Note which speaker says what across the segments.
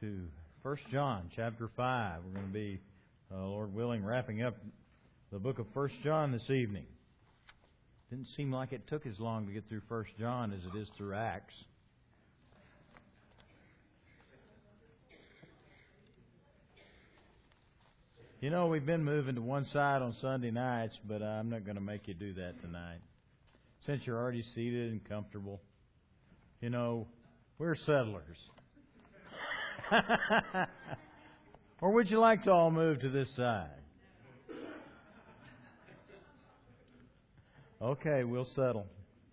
Speaker 1: to 1 John chapter 5. We're going to be, Lord willing, wrapping up the book of 1 John this evening. Didn't seem like it took as long to get through 1 John as it is through Acts. You know, we've been moving to one side on Sunday nights, but I'm not going to make you do that tonight. Since you're already seated and comfortable, you know, we're settlers. Or would you like to all move to this side? Okay, we'll settle.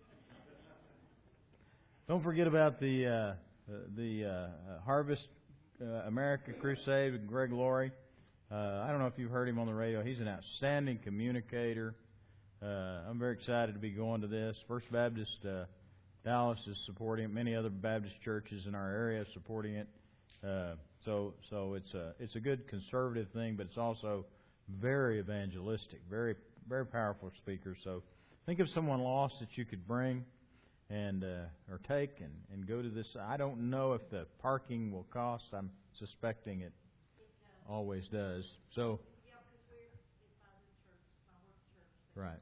Speaker 1: Don't forget about the Harvest America Crusade with Greg Laurie. I don't know if you've heard him on the radio. He's an outstanding communicator. I'm very excited to be going to this. First Baptist Dallas is supporting it. Many other Baptist churches in our area are supporting it. So it's a good conservative thing, but it's also very evangelistic, very very powerful speaker. So think of someone lost that you could bring and or take and go to this. I don't know if the parking will cost. I'm suspecting it always does. So right.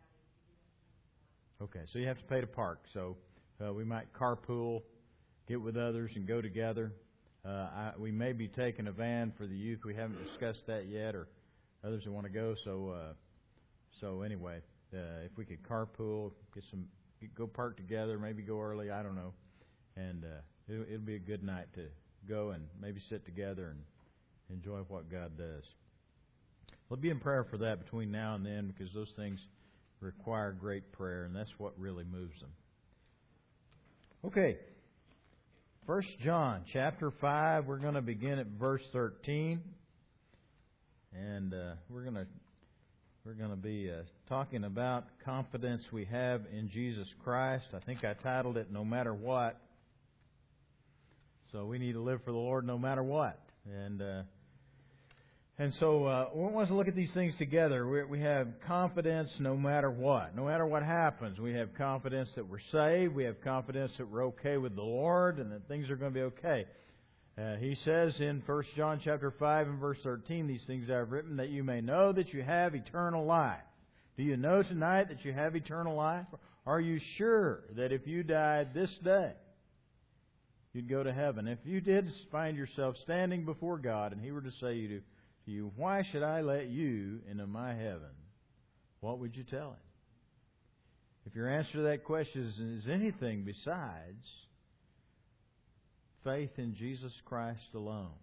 Speaker 1: Okay, so you have to pay to park. So we might carpool, get with others, and go together. We may be taking a van for the youth. We haven't discussed that yet, or others that want to go. So anyway, if we could carpool, go park together, maybe go early. I don't know, and it'll be a good night to go and maybe sit together and enjoy what God does. We'll be in prayer for that between now and then, because those things require great prayer, and that's what really moves them. Okay. 1 John chapter 5, we're going to begin at verse 13. And we're going to be talking about confidence we have in Jesus Christ. I think I titled it No Matter What. So we need to live for the Lord no matter what. And so we want to look at these things together. We have confidence no matter what. No matter what happens, we have confidence that we're saved. We have confidence that we're okay with the Lord and that things are going to be okay. He says in 1 John chapter 5 and verse 13, these things I have written that you may know that you have eternal life. Do you know tonight that you have eternal life? Are you sure that if you died this day, you'd go to heaven? If you did find yourself standing before God and He were to say to you, why should I let you into my heaven? What would you tell Him? If your answer to that question is anything besides faith in Jesus Christ alone,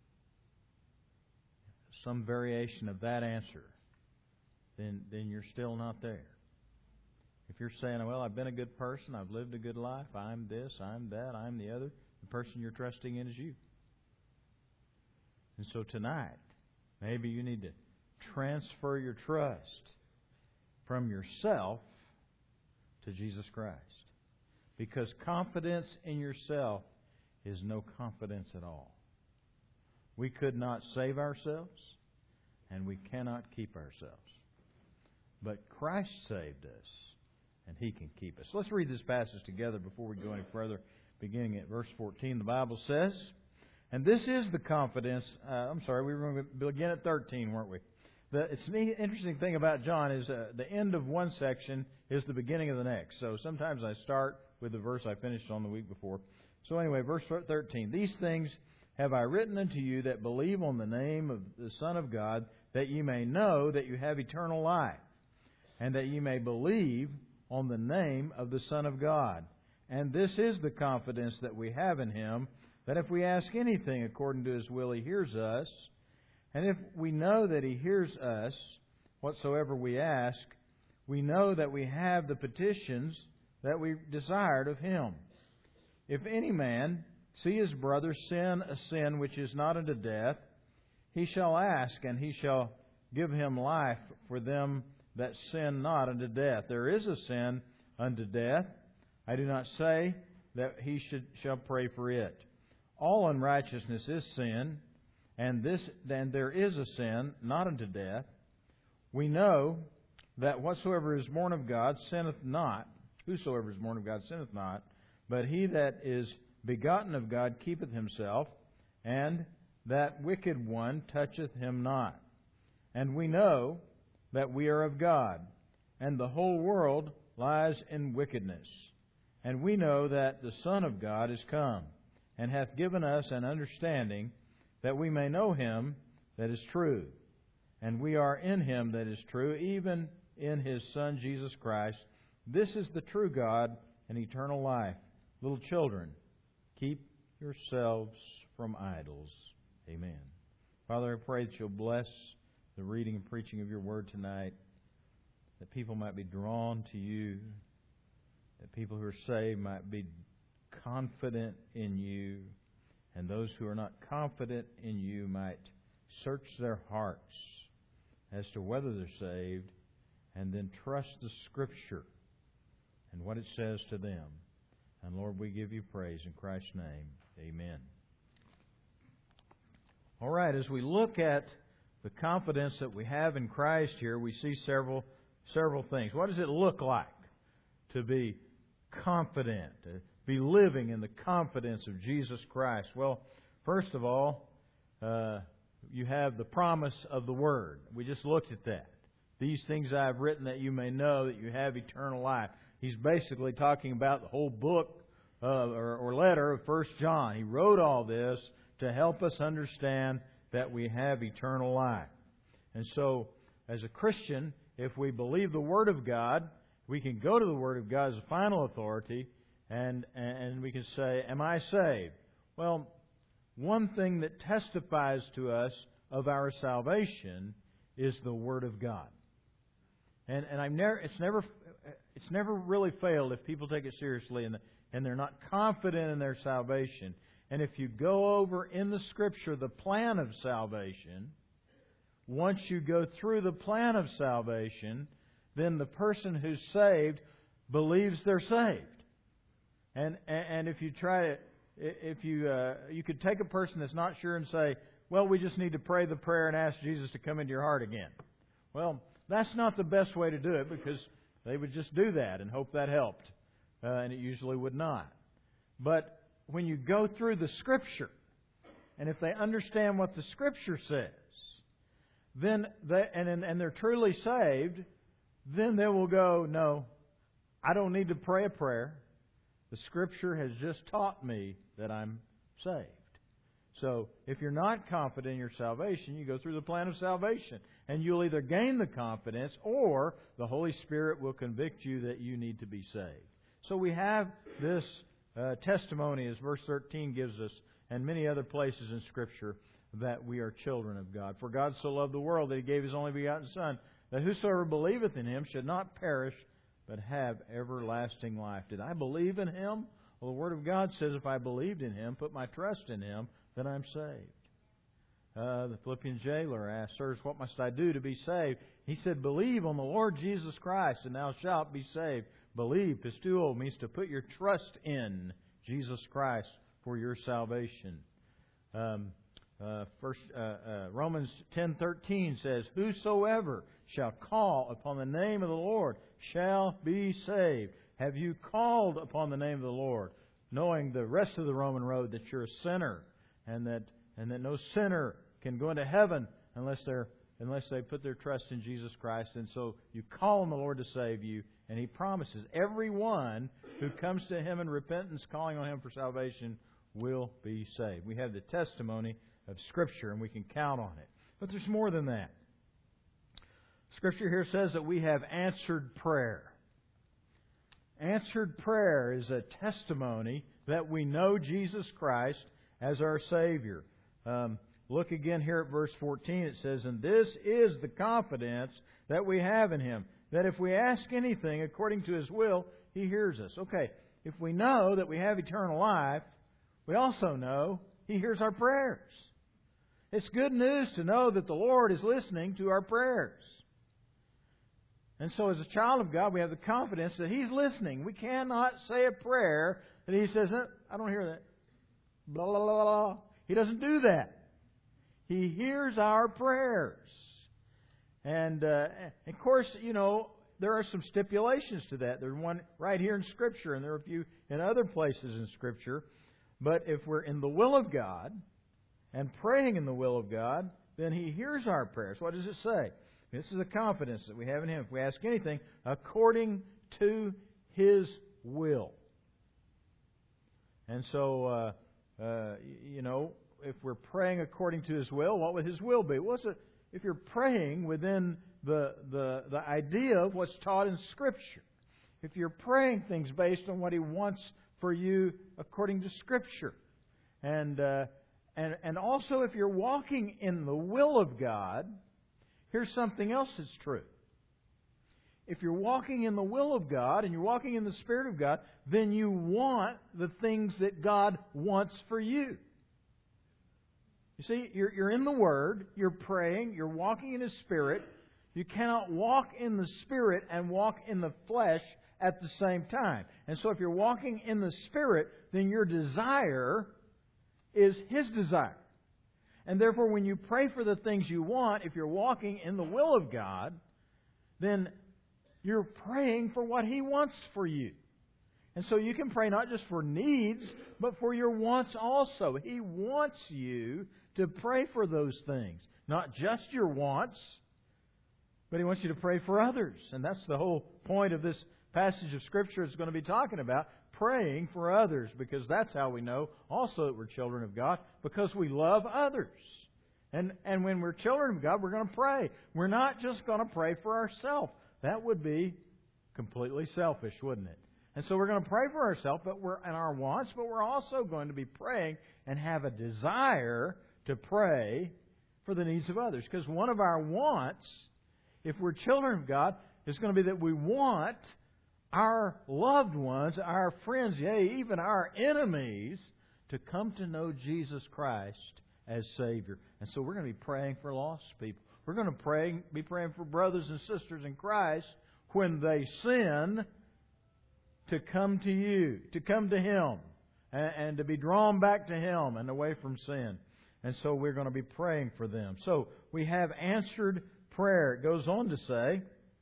Speaker 1: some variation of that answer, then you're still not there. If you're saying, well, I've been a good person, I've lived a good life, I'm this, I'm that, I'm the other, the person you're trusting in is you. And so tonight, maybe you need to transfer your trust from yourself to Jesus Christ. Because confidence in yourself is no confidence at all. We could not save ourselves, and we cannot keep ourselves. But Christ saved us, and He can keep us. Let's read this passage together before we go any further. Beginning at verse 14, the Bible says, and this is the confidence... we were going to begin at 13, weren't we? The interesting thing about John is the end of one section is the beginning of the next. So sometimes I start with the verse I finished on the week before. So anyway, verse 13. These things have I written unto you that believe on the name of the Son of God, that ye may know that you have eternal life, and that ye may believe on the name of the Son of God. And this is the confidence that we have in Him, that if we ask anything according to His will, He hears us. And if we know that He hears us, whatsoever we ask, we know that we have the petitions that we desired of Him. If any man see his brother sin a sin which is not unto death, he shall ask, and He shall give him life for them that sin not unto death. There is a sin unto death. I do not say that he shall pray for it. All unrighteousness is sin, and then there is a sin not unto death. We know that whatsoever is born of God sinneth not. Whosoever is born of God sinneth not. But he that is begotten of God keepeth himself, and that wicked one toucheth him not. And we know that we are of God, and the whole world lies in wickedness. And we know that the Son of God is come, and hath given us an understanding, that we may know Him that is true. And we are in Him that is true, even in His Son Jesus Christ. This is the true God and eternal life. Little children, keep yourselves from idols. Amen. Father, I pray that You'll bless the reading and preaching of Your Word tonight, that people might be drawn to You, that people who are saved might be confident in You, and those who are not confident in You might search their hearts as to whether they're saved, and then trust the Scripture and what it says to them. And Lord, we give You praise in Christ's name. Amen. All right, as we look at the confidence that we have in Christ here, we see several things. What does it look like to be confident, to be living in the confidence of Jesus Christ? Well, first of all, you have the promise of the Word. We just looked at that. These things I have written that you may know that you have eternal life. He's basically talking about the whole book or letter of 1 John. He wrote all this to help us understand that we have eternal life. And so, as a Christian, if we believe the Word of God, we can go to the Word of God as a final authority, and we can say, am I saved? Well, one thing that testifies to us of our salvation is the Word of God. And it's never really failed if people take it seriously and they're not confident in their salvation. And if you go over in the Scripture the plan of salvation, once you go through the plan of salvation, then the person who's saved believes they're saved. And if you try it, you could take a person that's not sure and say, well, we just need to pray the prayer and ask Jesus to come into your heart again. Well, that's not the best way to do it, because they would just do that and hope that helped. And it usually would not. But when you go through the Scripture, and if they understand what the Scripture says, then and they're truly saved, then they will go, no, I don't need to pray a prayer. The Scripture has just taught me that I'm saved. So, if you're not confident in your salvation, you go through the plan of salvation. And you'll either gain the confidence, or the Holy Spirit will convict you that you need to be saved. So we have this testimony, as verse 13 gives us, and many other places in Scripture, that we are children of God. For God so loved the world that He gave His only begotten Son, that whosoever believeth in Him should not perish, but have everlasting life. Did I believe in Him? Well, the Word of God says if I believed in Him, put my trust in Him, then I'm saved. The Philippian jailer asked, Sirs, what must I do to be saved? He said, believe on the Lord Jesus Christ, and thou shalt be saved. Believe, pistuo, means to put your trust in Jesus Christ for your salvation. Romans 10:13 says, whosoever shall call upon the name of the Lord shall be saved. Have you called upon the name of the Lord, knowing the rest of the Roman road, that you're a sinner, and that no sinner can go into heaven unless they put their trust in Jesus Christ? And so you call on the Lord to save you, and He promises everyone who comes to Him in repentance, calling on Him for salvation, will be saved. We have the testimony of Scripture, and we can count on it. But there's more than that. Scripture here says that we have answered prayer. Answered prayer is a testimony that we know Jesus Christ as our Savior. Look again here at verse 14. It says, and this is the confidence that we have in Him, that if we ask anything according to His will, He hears us. Okay, if we know that we have eternal life, we also know He hears our prayers. It's good news to know that the Lord is listening to our prayers. And so as a child of God, we have the confidence that He's listening. We cannot say a prayer that He says, I don't hear that. Blah, blah, blah, blah. He doesn't do that. He hears our prayers. And, of course, there are some stipulations to that. There's one right here in Scripture, and there are a few in other places in Scripture. But if we're in the will of God, and praying in the will of God, then He hears our prayers. What does it say? This is a confidence that we have in Him. If we ask anything according to His will. And so, if we're praying according to His will, what would His will be? If you're praying within the idea of what's taught in Scripture, if you're praying things based on what He wants for you according to Scripture, and also if you're walking in the will of God, here's something else that's true. If you're walking in the will of God and you're walking in the Spirit of God, then you want the things that God wants for you. You see, you're in the Word, you're praying, you're walking in His Spirit. You cannot walk in the Spirit and walk in the flesh at the same time. And so if you're walking in the Spirit, then your desire is His desire. And therefore, when you pray for the things you want, if you're walking in the will of God, then you're praying for what He wants for you. And so you can pray not just for needs, but for your wants also. He wants you to pray for those things. Not just your wants, but He wants you to pray for others. And that's the whole point of this passage of Scripture is going to be talking about, praying for others, because that's how we know also that we're children of God, because we love others. And when we're children of God, we're going to pray. We're not just going to pray for ourselves. That would be completely selfish, wouldn't it? And so we're going to pray for ourselves and our wants, but we're also going to be praying and have a desire to pray for the needs of others. Because one of our wants, if we're children of God, is going to be that we want our loved ones, our friends, yea, even our enemies, to come to know Jesus Christ as Savior. And so we're going to be praying for lost people. We're going to be praying for brothers and sisters in Christ when they sin to come to you, to come to Him, and to be drawn back to Him and away from sin. And so we're going to be praying for them. So we have answered prayer. It goes on to say,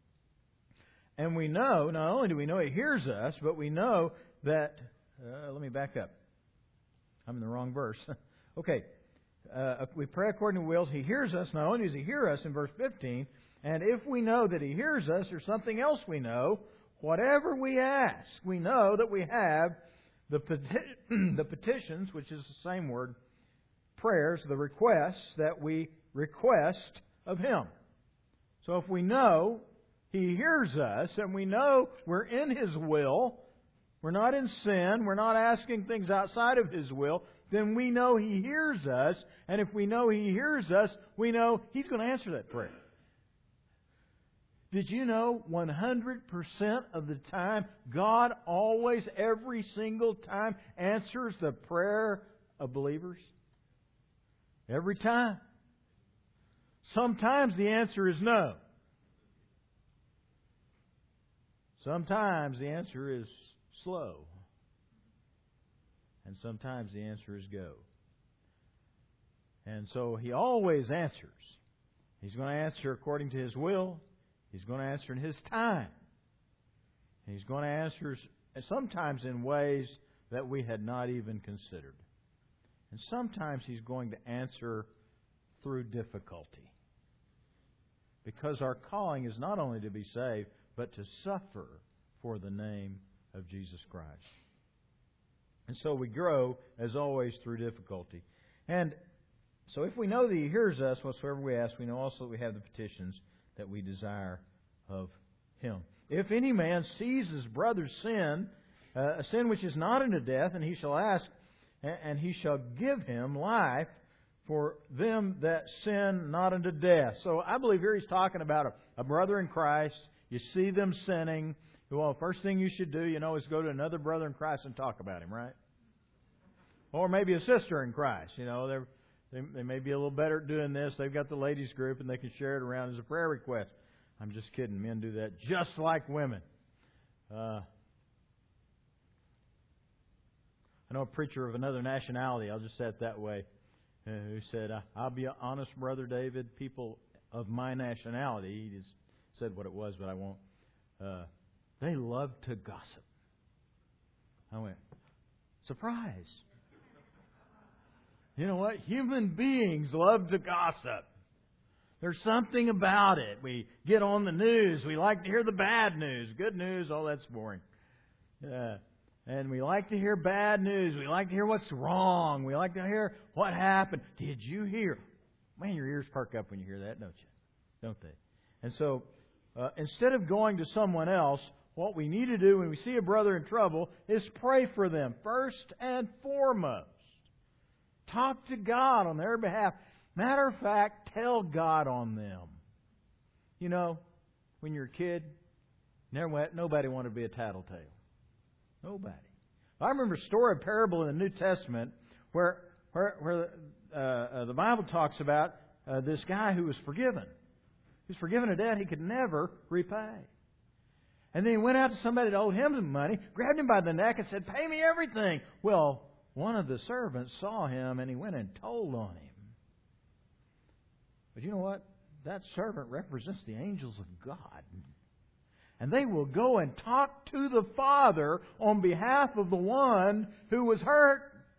Speaker 1: and we know, not only do we know He hears us, but we know that, let me back up. I'm in the wrong verse. Okay. We pray according to wills. He hears us. Not only does He hear us in verse 15, and if we know that He hears us, there's something else we know. Whatever we ask, we know that we have the petitions, which is the same word, prayers, the requests that we request of Him. So if we know He hears us and we know we're in His will, we're not in sin, we're not asking things outside of His will, then we know He hears us. And if we know He hears us, we know He's going to answer that prayer. Did you know 100% of the time, God always, every single time, answers the prayer of believers? Every time. Sometimes the answer is no. Sometimes the answer is slow. And sometimes the answer is go. And so He always answers. He's going to answer according to His will. He's going to answer in His time. And He's going to answer sometimes in ways that we had not even considered. And sometimes He's going to answer through difficulty. Because our calling is not only to be saved, but to suffer for the name of Jesus Christ. And so we grow, as always, through difficulty. And so if we know that He hears us, whatsoever we ask, we know also that we have the petitions that we desire of Him. If any man sees his brother sin, a sin which is not unto death, and he shall ask, and He shall give him life for them that sin not unto death. So I believe here He's talking about a brother in Christ. You see them sinning. Well, first thing you should do, is go to another brother in Christ and talk about him, right? Or maybe a sister in Christ. They may be a little better at doing this. They've got the ladies group and they can share it around as a prayer request. I'm just kidding. Men do that just like women. I know a preacher of another nationality, I'll just say it that way, who said, I'll be honest, Brother David, people of my nationality, he just said what it was, but I won't. They love to gossip. I went, surprise. You know what? Human beings love to gossip. There's something about it. We get on the news. We like to hear the bad news. Good news, oh, that's boring. And we like to hear bad news. We like to hear what's wrong. We like to hear what happened. Did you hear? Man, your ears perk up when you hear that, don't you? Don't they? And so, instead of going to someone else, what we need to do when we see a brother in trouble is pray for them first and foremost. Talk to God on their behalf. Matter of fact, tell God on them. You know, when you're a kid, nobody wanted to be a tattletale. Nobody. I remember a story, a parable in the New Testament where the Bible talks about this guy who was forgiven. He was forgiven a debt he could never repay. And then he went out to somebody that owed him some money, grabbed him by the neck and said, "Pay me everything." Well, one of the servants saw him and he went and told on him. But you know what? That servant represents the angels of God. And they will go and talk to the Father on behalf of the one who was hurt.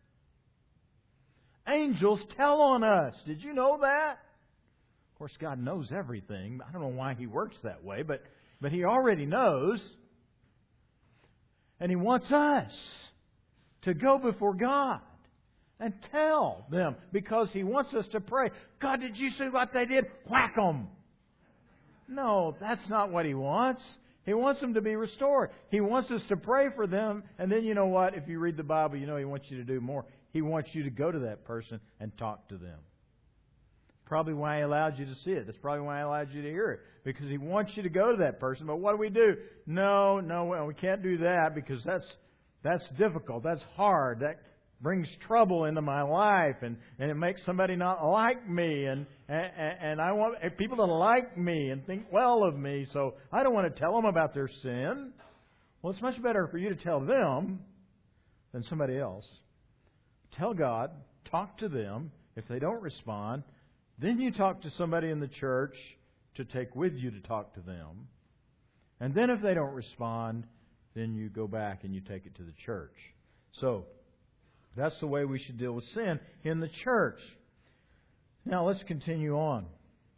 Speaker 1: Angels tell on us. Did you know that? Of course, God knows everything. I don't know why He works that way, but He already knows. And He wants us to go before God and tell them, because He wants us to pray. God, did you see what they did? Whack them. No, that's not what He wants. He wants them to be restored. He wants us to pray for them. And then you know what? If you read the Bible, you know He wants you to do more. He wants you to go to that person and talk to them. Probably why He allowed you to see it. That's probably why He allowed you to hear it. Because He wants you to go to that person. But what do? No, we can't do that because that's difficult. That's hard. That brings trouble into my life, and it makes somebody not like me, and I want people to like me and think well of me, so I don't want to tell them about their sin. Well, it's much better for you to tell them than somebody else. Tell God, talk to them. If they don't respond, then you talk to somebody in the church to take with you to talk to them. And then if they don't respond, then you go back and you take it to the church. So, that's the way we should deal with sin in the church. Now, let's continue on.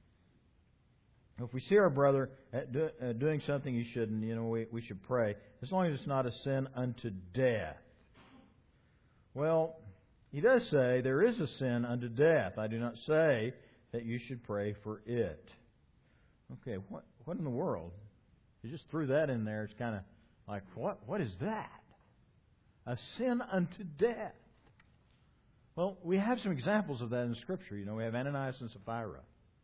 Speaker 1: If we see our brother doing something he shouldn't, we should pray, as long as it's not a sin unto death. Well, he does say there is a sin unto death. I do not say that you should pray for it. Okay, what in the world? You just threw that in there. It's kind of like, what is that? A sin unto death. Well, we have some examples of that in Scripture. We have Ananias and Sapphira.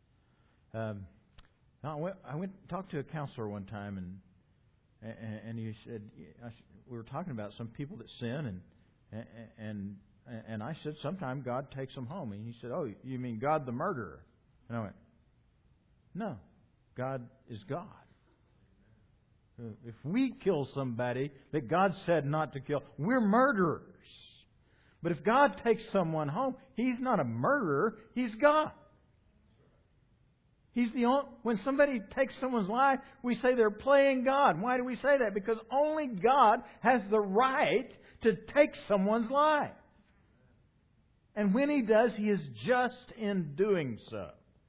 Speaker 1: I went and talked to a counselor one time, and he said, we were talking about some people that sin, and I said, sometime God takes them home. And he said, "Oh, you mean God the murderer?" And I went, "No, God is God. If we kill somebody that God said not to kill, we're murderers. But if God takes someone home, He's not a murderer, He's God. He's the only, when somebody takes someone's life, we say they're playing God. Why do we say that? Because only God has the right to take someone's life. And when He does, He is just in doing so.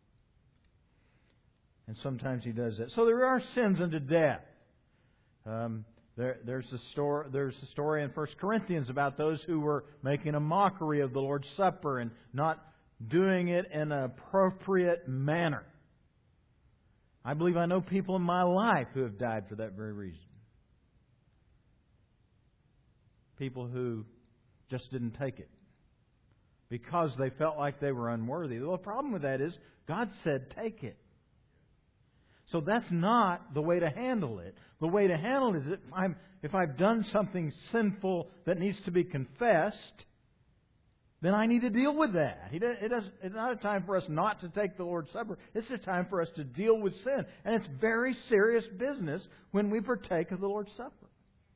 Speaker 1: And sometimes He does that. So there are sins unto death. There's a story in 1 Corinthians about those who were making a mockery of the Lord's Supper and not doing it in an appropriate manner. I believe I know people in my life who have died for that very reason. People who just didn't take it because they felt like they were unworthy. Well, the problem with that is God said, take it. So that's not the way to handle it. The way to handle it is if I've done something sinful that needs to be confessed, then I need to deal with that. It's not a time for us not to take the Lord's Supper. It's a time for us to deal with sin. And it's very serious business when we partake of the Lord's Supper.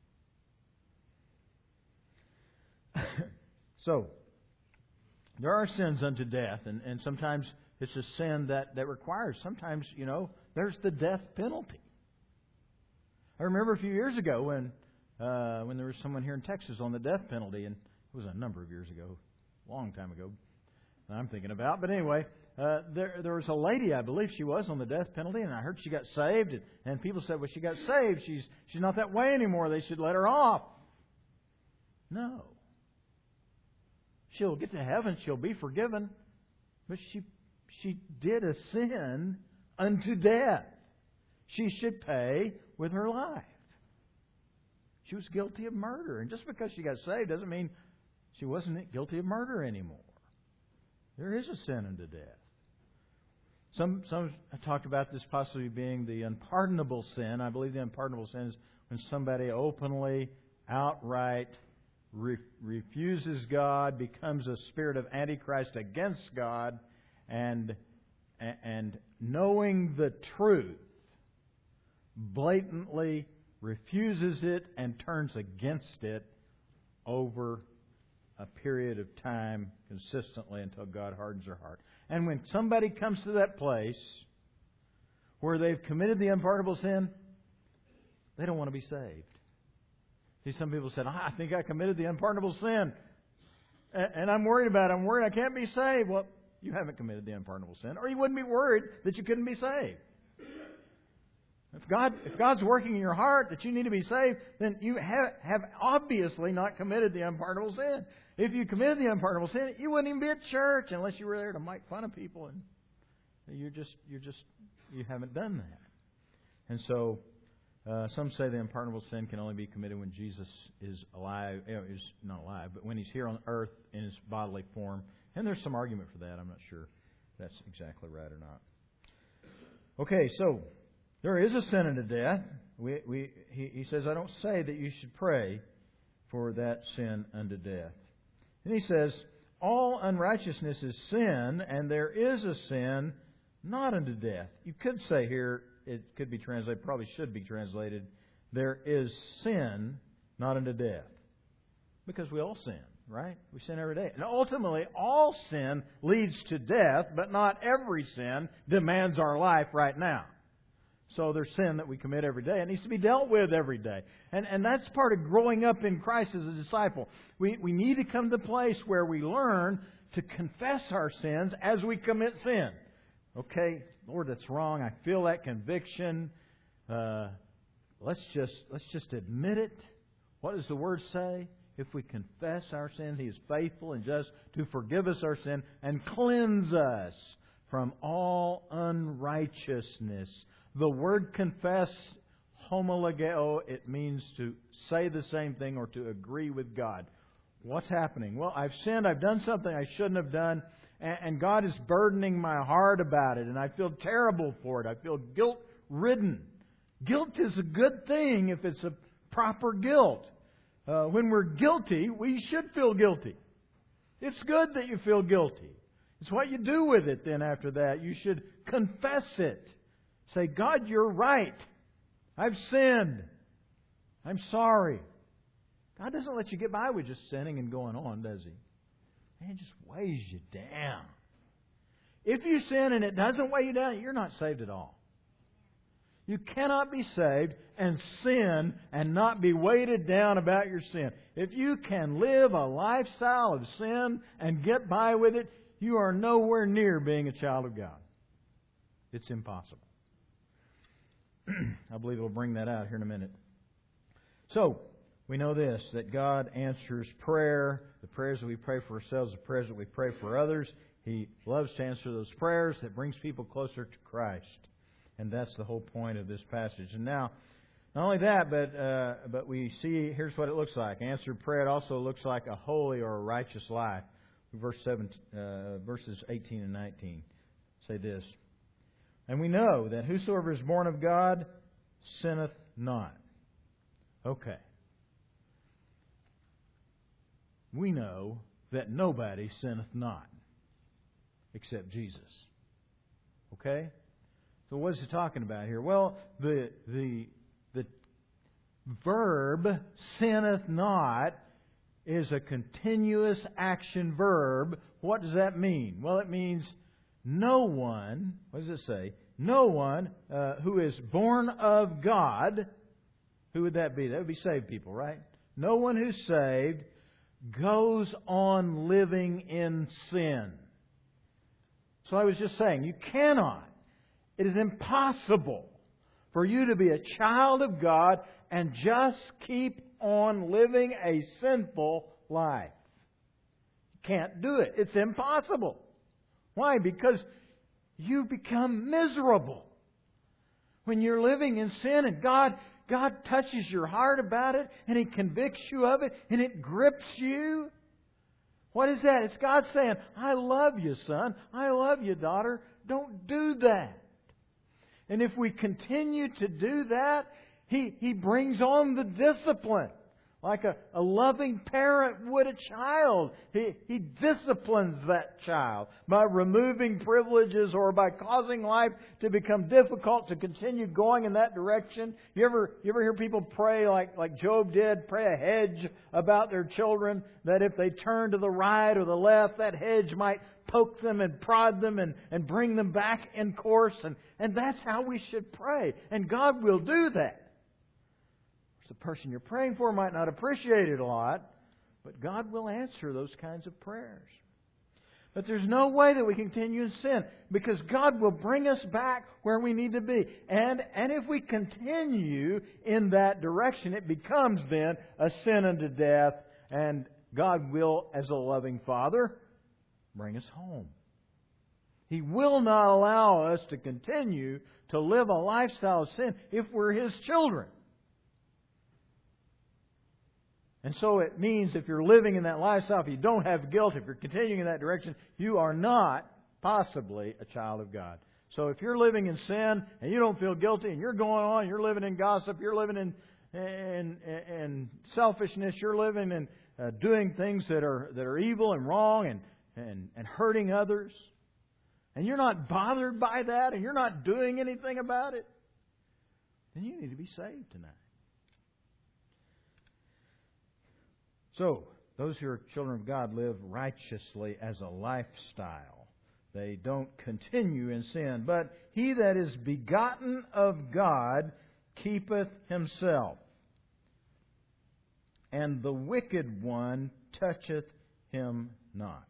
Speaker 1: So, there are sins unto death, and sometimes it's a sin that requires. Sometimes, there's the death penalty. I remember a few years ago when there was someone here in Texas on the death penalty, and it was a number of years ago, a long time ago. I'm thinking about. But anyway, there was a lady, I believe she was on the death penalty, and I heard she got saved. And people said, well, she got saved. She's not that way anymore. They should let her off. No. She'll get to heaven. She'll be forgiven. But she did a sin unto death. She should pay with her life. She was guilty of murder. And just because she got saved doesn't mean she wasn't guilty of murder anymore. There is a sin unto death. Some have talked about this possibly being the unpardonable sin. I believe the unpardonable sin is when somebody openly, outright refuses God, becomes a spirit of Antichrist against God, and knowing the truth, blatantly refuses it and turns against it over a period of time consistently until God hardens their heart. And when somebody comes to that place where they've committed the unpardonable sin, they don't want to be saved. See, some people said, I think I committed the unpardonable sin, and I'm worried about it. I'm worried I can't be saved. Well, you haven't committed the unpardonable sin, or you wouldn't be worried that you couldn't be saved. If God's working in your heart that you need to be saved, then you have obviously not committed the unpardonable sin. If you committed the unpardonable sin, you wouldn't even be at church unless you were there to make fun of people, and you haven't done that. And so some say the unpardonable sin can only be committed when Jesus is alive. Is not alive, but when He's here on earth in His bodily form. And there's some argument for that. I'm not sure if that's exactly right or not. Okay, so there is a sin unto death. He says, I don't say that you should pray for that sin unto death. And he says, all unrighteousness is sin, and there is a sin not unto death. You could say here, it could be translated, probably should be translated, there is sin not unto death. Because we all sin, right? We sin every day. And ultimately, all sin leads to death, but not every sin demands our life right now. So there's sin that we commit every day. It needs to be dealt with every day. And that's part of growing up in Christ as a disciple. We need to come to the place where we learn to confess our sins as we commit sin. Okay, Lord, that's wrong. I feel that conviction. Let's just admit it. What does the Word say? If we confess our sins, He is faithful and just to forgive us our sin and cleanse us from all unrighteousness. The word confess, homologeo, it means to say the same thing or to agree with God. What's happening? Well, I've sinned. I've done something I shouldn't have done. And God is burdening my heart about it. And I feel terrible for it. I feel guilt-ridden. Guilt is a good thing if it's a proper guilt. When we're guilty, we should feel guilty. It's good that you feel guilty. It's what you do with it then after that. You should confess it. Say, God, you're right. I've sinned. I'm sorry. God doesn't let you get by with just sinning and going on, does He? Man, it just weighs you down. If you sin and it doesn't weigh you down, you're not saved at all. You cannot be saved and sin and not be weighted down about your sin. If you can live a lifestyle of sin and get by with it, you are nowhere near being a child of God. It's impossible. I believe we'll bring that out here in a minute. So, we know this, that God answers prayer, the prayers that we pray for ourselves, the prayers that we pray for others. He loves to answer those prayers that brings people closer to Christ. And that's the whole point of this passage. And now, not only that, but we see, here's what it looks like. Answered prayer, it also looks like a holy or a righteous life. Verses 18 and 19 say this. And we know that whosoever is born of God sinneth not. Okay. We know that nobody sinneth not except Jesus. Okay? So what is he talking about here? Well, the verb sinneth not is a continuous action verb. What does that mean? Well, it means no one, what does it say? No one who is born of God, who would that be? That would be saved people, right? No one who's saved goes on living in sin. So I was just saying, you cannot. It is impossible for you to be a child of God and just keep on living a sinful life. You can't do it. It's impossible. Why? Because you become miserable. When you're living in sin and God touches your heart about it and He convicts you of it and it grips you. What is that? It's God saying, I love you, son. I love you, daughter. Don't do that. And if we continue to do that, He brings on the discipline. Like a loving parent would a child. He disciplines that child by removing privileges or by causing life to become difficult to continue going in that direction. You ever hear people pray like Job did, pray a hedge about their children, that if they turn to the right or the left, that hedge might poke them and prod them and bring them back in course. And that's how we should pray. And God will do that. The person you're praying for might not appreciate it a lot, but God will answer those kinds of prayers. But there's no way that we continue in sin, because God will bring us back where we need to be. And if we continue in that direction, it becomes then a sin unto death, and God will, as a loving Father, bring us home. He will not allow us to continue to live a lifestyle of sin if we're His children. And so it means if you're living in that lifestyle, if you don't have guilt, if you're continuing in that direction, you are not possibly a child of God. So if you're living in sin and you don't feel guilty and you're going on, you're living in gossip, you're living in selfishness, you're living in doing things that are evil and wrong and hurting others, and you're not bothered by that and you're not doing anything about it, then you need to be saved tonight. So, those who are children of God live righteously as a lifestyle. They don't continue in sin. But he that is begotten of God keepeth himself, and the wicked one toucheth him not.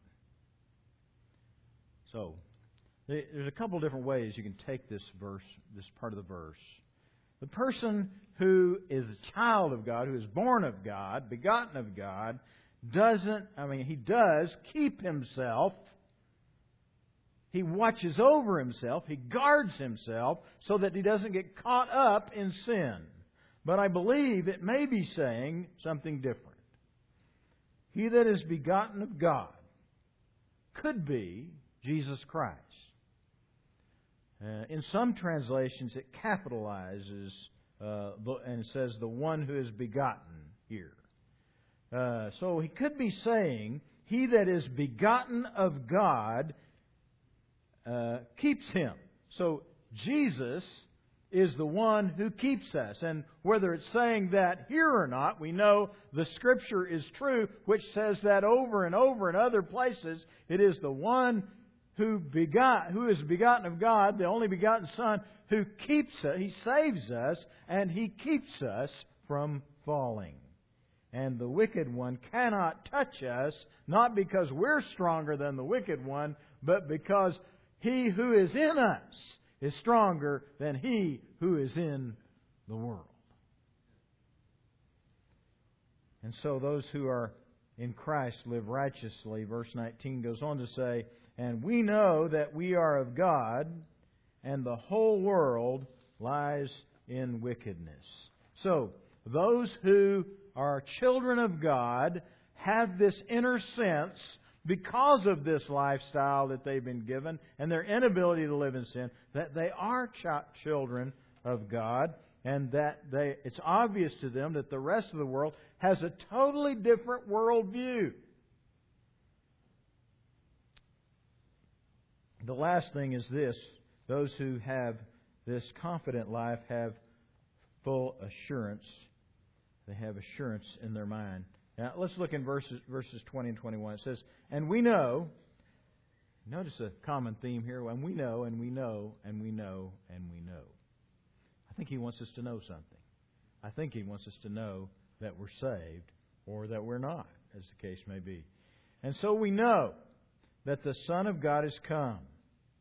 Speaker 1: So, there's a couple different ways you can take this verse, this part of the verse. The person who is a child of God, who is born of God, begotten of God, he does keep himself. He watches over himself. He guards himself so that he doesn't get caught up in sin. But I believe it may be saying something different. He that is begotten of God could be Jesus Christ. In some translations, it capitalizes and says the one who is begotten here. So he could be saying, he that is begotten of God keeps him. So Jesus is the one who keeps us. And whether it's saying that here or not, we know the Scripture is true, which says that over and over in other places. It is the one who is begotten of God, the only begotten Son, who keeps us. He saves us, and He keeps us from falling. And the wicked one cannot touch us, not because we're stronger than the wicked one, but because He who is in us is stronger than he who is in the world. And so those who are in Christ live righteously. Verse 19 goes on to say, and we know that we are of God, and the whole world lies in wickedness. So, those who are children of God have this inner sense, because of this lifestyle that they've been given and their inability to live in sin, that they are children of God, and that it's obvious to them that the rest of the world has a totally different worldview. The last thing is this: those who have this confident life have full assurance. They have assurance in their mind. Now, let's look in verses 20 and 21. It says, and we know, notice a common theme here, and we know, and we know, and we know, and we know. I think he wants us to know something. I think he wants us to know that we're saved or that we're not, as the case may be. And so we know that the Son of God is come.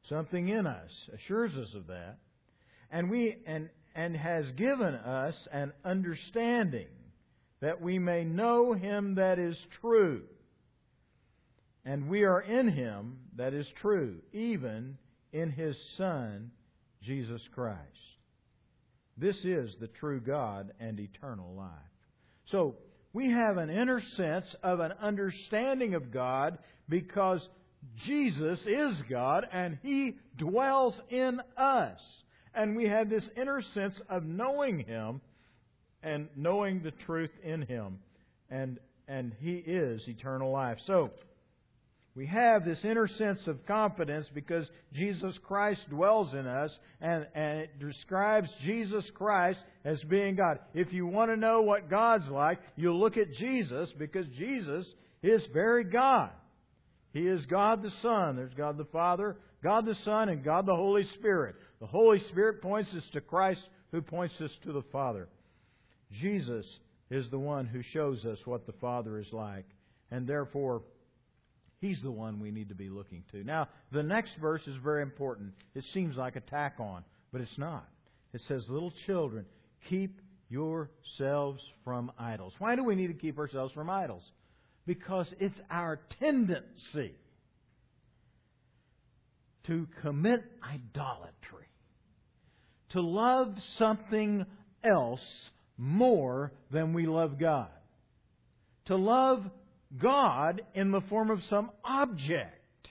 Speaker 1: Something in us assures us of that. And has given us an understanding that we may know Him that is true. And we are in Him that is true, even in His Son, Jesus Christ. This is the true God and eternal life. So, we have an inner sense of an understanding of God because Jesus is God and He dwells in us. And we have this inner sense of knowing Him and knowing the truth in Him. And He is eternal life. So, we have this inner sense of confidence because Jesus Christ dwells in us, and it describes Jesus Christ as being God. If you want to know what God's like, you look at Jesus, because Jesus is very God. He is God the Son. There's God the Father, God the Son, and God the Holy Spirit. The Holy Spirit points us to Christ, who points us to the Father. Jesus is the one who shows us what the Father is like, and therefore He's the one we need to be looking to. Now, the next verse is very important. It seems like a tack on, but it's not. It says, little children, keep yourselves from idols. Why do we need to keep ourselves from idols? Because it's our tendency to commit idolatry, to love something else more than we love God, to love God in the form of some object,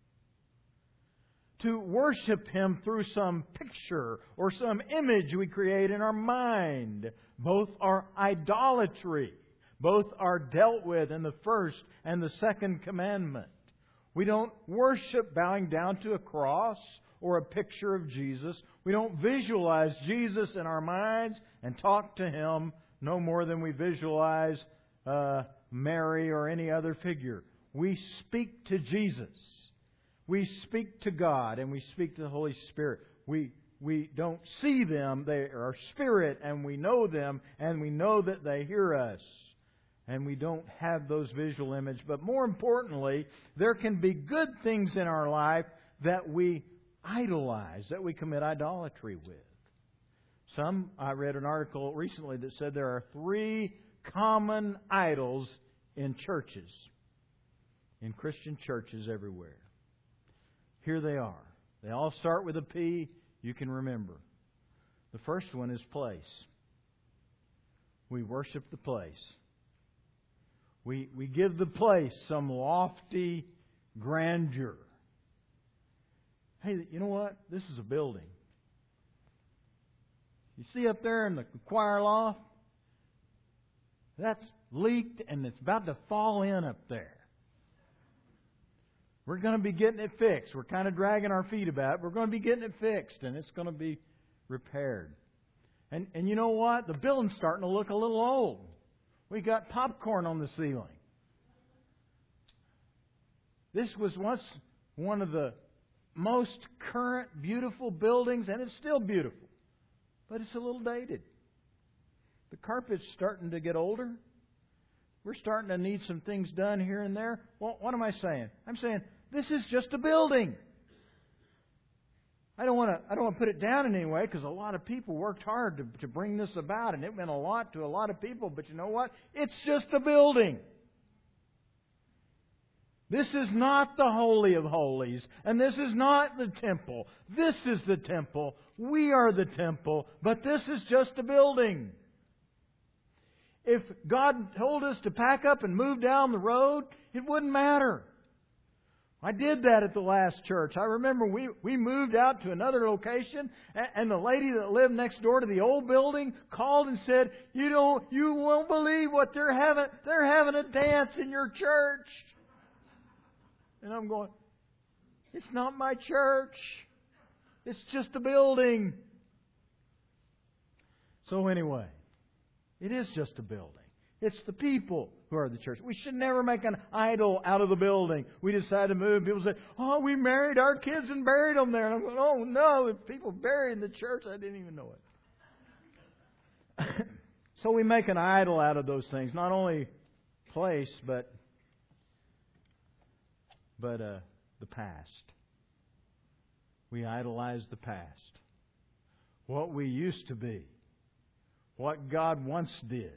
Speaker 1: to worship Him through some picture or some image we create in our mind. Both are idolatry. Both are dealt with in the first and the second commandment. We don't worship bowing down to a cross or a picture of Jesus. We don't visualize Jesus in our minds and talk to Him no more than we visualize Mary or any other figure. We speak to Jesus. We speak to God, and we speak to the Holy Spirit. We don't see them. They are spirit, and we know them, and we know that they hear us. And we don't have those visual images. But more importantly, there can be good things in our life that we idolize, that we commit idolatry with. I read an article recently that said there are 3 common idols in churches, in Christian churches everywhere. Here they are. They all start with a P. You can remember. The first one is place. We worship the place. We give the place some lofty grandeur. Hey, you know what? This is a building. You see up there in the choir loft? That's leaked and it's about to fall in up there. We're going to be getting it fixed. We're kind of dragging our feet about it. We're going to be getting it fixed, and it's going to be repaired. And you know what? The building's starting to look a little old. We got popcorn on the ceiling. This was once one of the most current, beautiful buildings, and it's still beautiful. But it's a little dated. The carpet's starting to get older. We're starting to need some things done here and there. Well, what am I saying? I'm saying this is just a building. I don't want to put it down in any way, because a lot of people worked hard to bring this about, and it meant a lot to a lot of people. But you know what? It's just a building. This is not the Holy of Holies, and this is not the temple. This is the temple. We are the temple, but this is just a building. If God told us to pack up and move down the road, it wouldn't matter. I did that at the last church. I remember we moved out to another location, and the lady that lived next door to the old building called and said, you won't believe what they're having. They're having a dance in your church. And I'm going, it's not my church. It's just a building. So anyway, it is just a building. It's the people who are the church. We should never make an idol out of the building. We decide to move. People say, oh, we married our kids and buried them there. And I'm going, oh, no, if people buried in the church, I didn't even know it. So we make an idol out of those things. Not only place, but the past. We idolize the past. What we used to be. What God once did.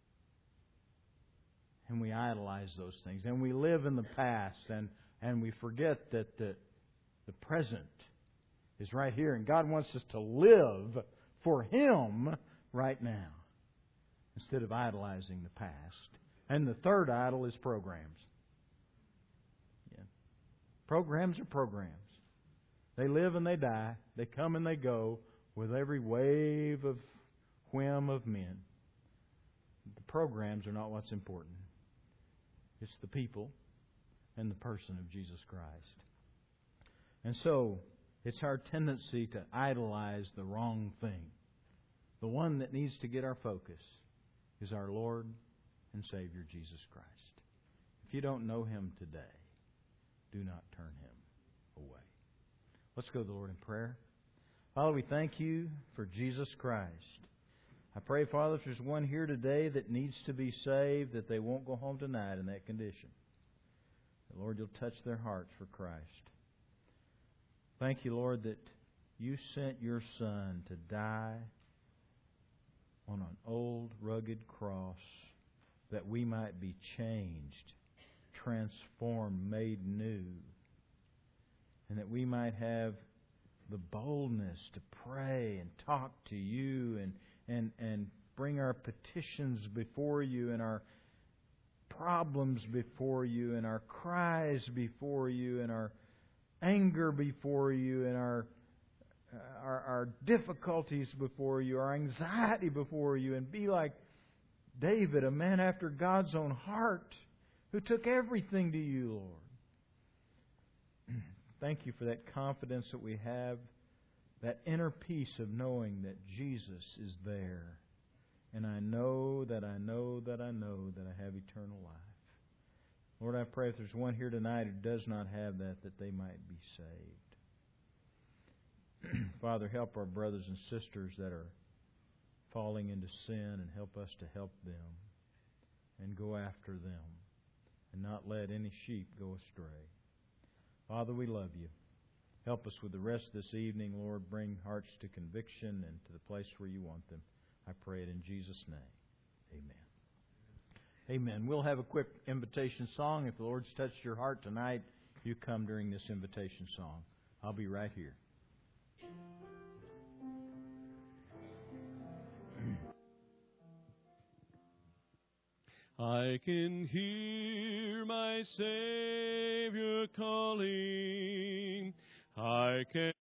Speaker 1: And we idolize those things. And we live in the past. And we forget that the present is right here. And God wants us to live for Him right now. Instead of idolizing the past. And the third idol is programs. Yeah. Programs are programs. They live and they die. They come and they go with every wave of whim of men. The programs are not what's important. It's the people and the person of Jesus Christ. And so, it's our tendency to idolize the wrong thing. The one that needs to get our focus is our Lord and Savior Jesus Christ. If you don't know Him today, do not turn Him away. Let's go to the Lord in prayer. Father, we thank You for Jesus Christ. I pray, Father, if there's one here today that needs to be saved, that they won't go home tonight in that condition. That, Lord, You'll touch their hearts for Christ. Thank You, Lord, that You sent Your Son to die on an old, rugged cross that we might be changed, transformed, made new, and that we might have the boldness to pray and talk to You and bring our petitions before You and our problems before You and our cries before You and our anger before You and our difficulties before You, our anxiety before You, and be like David, a man after God's own heart, who took everything to You, Lord. Thank You for that confidence that we have, that inner peace of knowing that Jesus is there. And I know that I know that I know that I have eternal life. Lord, I pray if there's one here tonight who does not have that they might be saved. Father, help our brothers and sisters that are falling into sin, and help us to help them and go after them and not let any sheep go astray. Father, we love You. Help us with the rest of this evening, Lord. Bring hearts to conviction and to the place where You want them. I pray it in Jesus' name. Amen. Amen. We'll have a quick invitation song. If the Lord's touched your heart tonight, you come during this invitation song. I'll be right here.
Speaker 2: I can hear my Savior calling. I can